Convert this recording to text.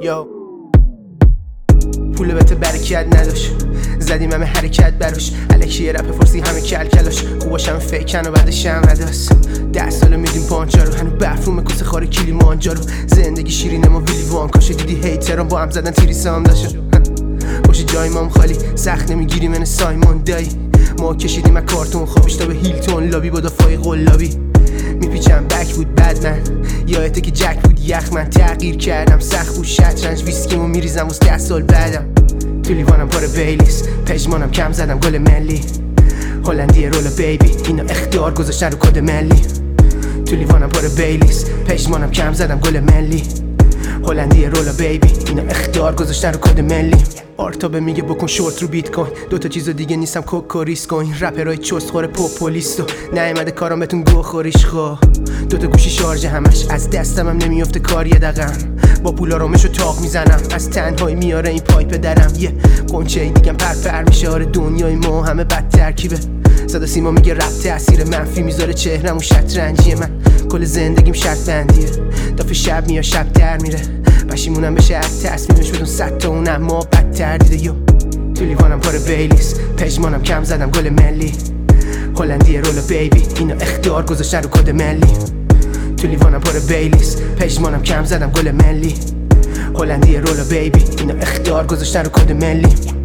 یا پول بهت برکت نداشت، زدیم همه حرکت براش، الکی یه رپ فرسی همه کلکلاش، خوباشم فیکن و بعدش هم رداست. 10 ساله میدیم پانچا رو، هنو برفوم کسه خاره کلی مانجا رو. زندگی شیرینه ما ویلی وان کاشه، دیدی هیتران با هم زدن تیریسه هم داشت. باشه جای مام خالی، سخت نمیگیری من سایمون دایی. ما کشیدیم از کارتون خوابش تا به هیلتون لابی با دفاعی قلابی. میپیچم بک بود بد من، یادته که جک بود یخ من. تغییر کردم سخت بود شطرنج، ویسکیمو میریزم واسه 10 سال بعدم. تو لیوانم پر بیلیس، پژمانم کم زدم گل ملی. هلندی رول بیبی، اینا اختیار گذاشتن رو کد ملی. تو لیوانم پر بیلیس، پژمانم کم زدم گل ملی. هلندی رول بیبی، اینا اختیار گذاشتن رو کد ملی. آرتابه میگه بکن شورت رو بیت کوین، دوتا چیزو دیگه نیستم کوک و ریسک کوین. رپرای چست خوره پوپولیستو، نیومده کارام بهتون گو خوریش خو. دوتا گوشی شارژ همش، از دستم هم نمیفته کار یه دقم. با پولا رومشو تاق میزنم، از تنهایی میاره این پایپ درم. یه قنچه دیگم پر میشه، آره دنیای ما همه بد ترکیبه. صدا سیما میگه رپ تاثیر منفی میذاره چهرم و شطرنجی من. کل زندگیم شرط بندیه، دافه شب میاد شب در میره. پشیمونم بشه از تصمیمش بدون 100 تا اونم ما بدتر دیده. یو تو لیوانم پر بیلیس، پژمانم کم زدم گل ملی. هلندی رول بیبی، اینا اختیار گذاشتن رو کد ملی. تو لیوانم پر بیلیس، پژمانم کم زدم گل ملی. هلندی رول بیبی، اینا اختیار گذاشتن رو کد ملی.